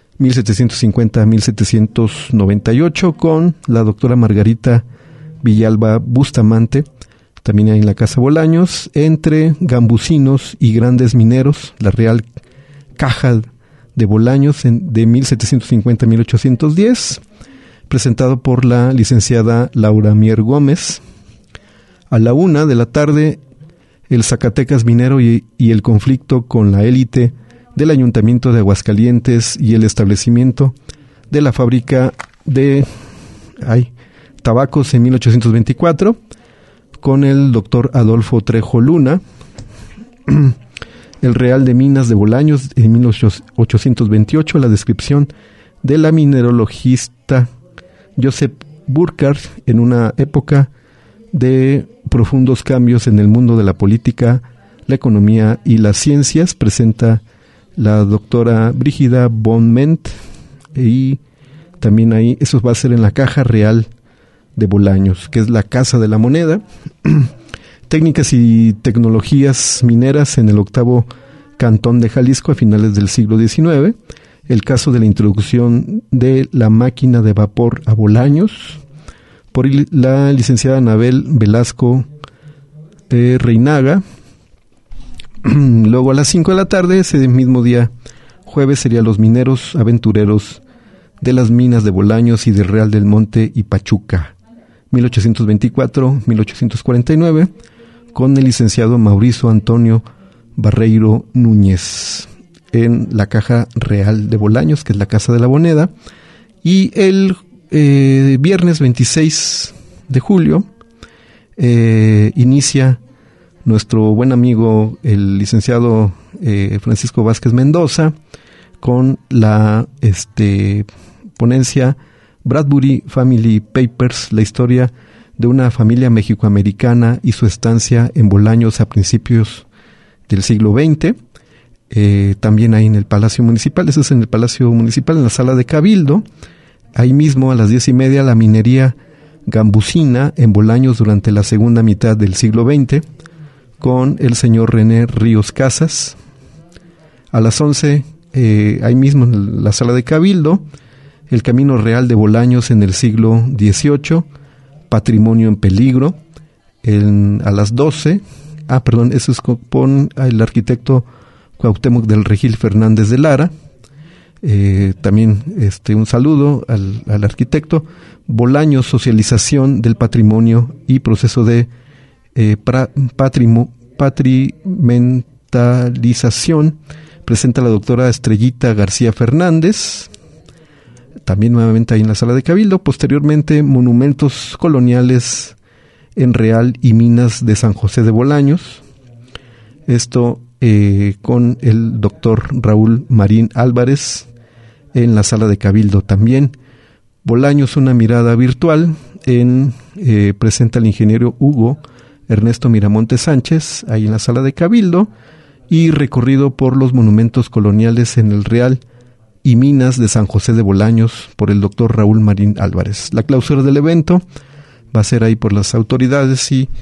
1750-1798, con la doctora Margarita Villalba Bustamante, también ahí en la Casa Bolaños, entre gambusinos y grandes mineros, la Real Caja de Bolaños de 1750-1810, presentado por la licenciada Laura Mier Gómez. A la 1 de la tarde, el Zacatecas minero y el conflicto con la élite del Ayuntamiento de Aguascalientes y el establecimiento de la fábrica de tabacos en 1824, con el doctor Adolfo Trejo Luna. El Real de Minas de Bolaños en 1828, la descripción de la mineralogista Joseph Burkhardt en una época de profundos cambios en el mundo de la política, la economía y las ciencias, presenta la doctora Brígida Bonment, y también ahí, eso va a ser en la Caja Real de Bolaños, que es la Casa de la Moneda. Técnicas y tecnologías mineras en el 8º Cantón de Jalisco a finales del siglo XIX, el caso de la introducción de la máquina de vapor a Bolaños, por la licenciada Anabel Velasco Reinaga. Luego a las 5 de la tarde, ese mismo día, jueves, serían los mineros aventureros de las minas de Bolaños y del Real del Monte y Pachuca, 1824-1849, con el licenciado Mauricio Antonio Barreiro Núñez, en la Caja Real de Bolaños, que es la Casa de la Moneda. Y el viernes 26 de julio, inicia nuestro buen amigo, el licenciado Francisco Vázquez Mendoza, con la ponencia Bradbury Family Papers, la historia de una familia mexicoamericana y su estancia en Bolaños a principios del siglo XX. También ahí en el Palacio Municipal, eso es en el Palacio Municipal, en la Sala de Cabildo. Ahí mismo a las 10:30, la minería gambusina en Bolaños durante la segunda mitad del siglo XX, con el señor René Ríos Casas. A las 11, ahí mismo en la Sala de Cabildo, el Camino Real de Bolaños en el siglo XVIII, Patrimonio en Peligro. A las 12, eso es con el arquitecto Cuauhtémoc del Regil Fernández de Lara. También un saludo al arquitecto. Bolaños, socialización del patrimonio y proceso de patrimentalización, presenta la doctora Estrellita García Fernández, también nuevamente ahí en la Sala de Cabildo. Posteriormente, monumentos coloniales en Real y Minas de San José de Bolaños, esto con el doctor Raúl Marín Álvarez en la Sala de Cabildo también. Bolaños, una mirada virtual, presenta el ingeniero Hugo Ernesto Miramonte Sánchez, ahí en la Sala de Cabildo, y recorrido por los monumentos coloniales en el Real y Minas de San José de Bolaños por el doctor Raúl Marín Álvarez. La clausura del evento va a ser ahí por las autoridades y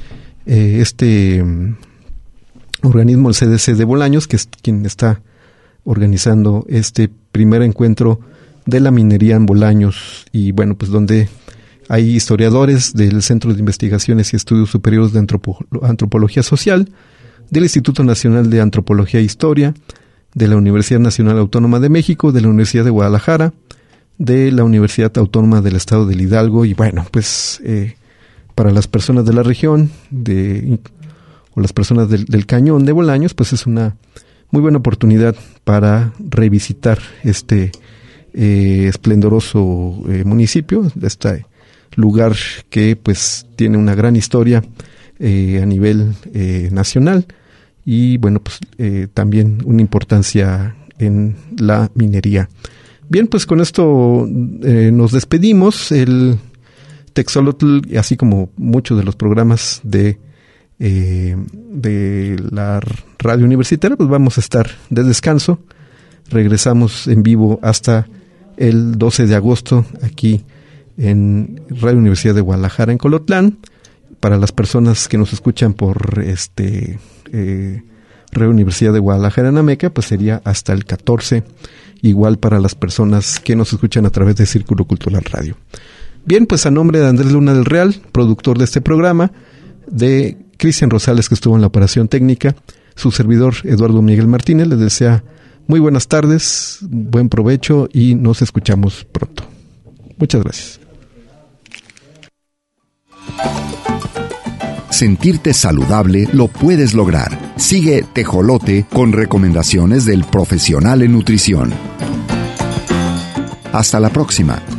organismo, el CDC de Bolaños, que es quien está organizando este primer encuentro de la minería en Bolaños, y bueno, pues donde hay historiadores del Centro de Investigaciones y Estudios Superiores de Antropología Social, del Instituto Nacional de Antropología e Historia, de la Universidad Nacional Autónoma de México, de la Universidad de Guadalajara, de la Universidad Autónoma del Estado del Hidalgo, y bueno, pues para las personas de la región o las personas del Cañón de Bolaños, pues es una muy buena oportunidad para revisitar este esplendoroso municipio, este lugar que pues tiene una gran historia a nivel nacional, y bueno, pues también una importancia en la minería. Bien, pues con esto nos despedimos. El Texolotl, así como muchos de los programas de la radio universitaria, pues vamos a estar de descanso. Regresamos en vivo hasta el 12 de agosto aquí en Radio Universidad de Guadalajara en Colotlán. Para las personas que nos escuchan por Radio Universidad de Guadalajara en Ameca, pues sería hasta el 14, igual para las personas que nos escuchan a través de Círculo Cultural Radio. Bien, pues a nombre de Andrés Luna del Real, productor de este programa, de Cristian Rosales, que estuvo en la operación técnica, su servidor Eduardo Miguel Martínez, les desea muy buenas tardes, buen provecho y nos escuchamos pronto. Muchas gracias. Sentirte saludable lo puedes lograr. Sigue Tejolote con recomendaciones del profesional en nutrición. Hasta la próxima.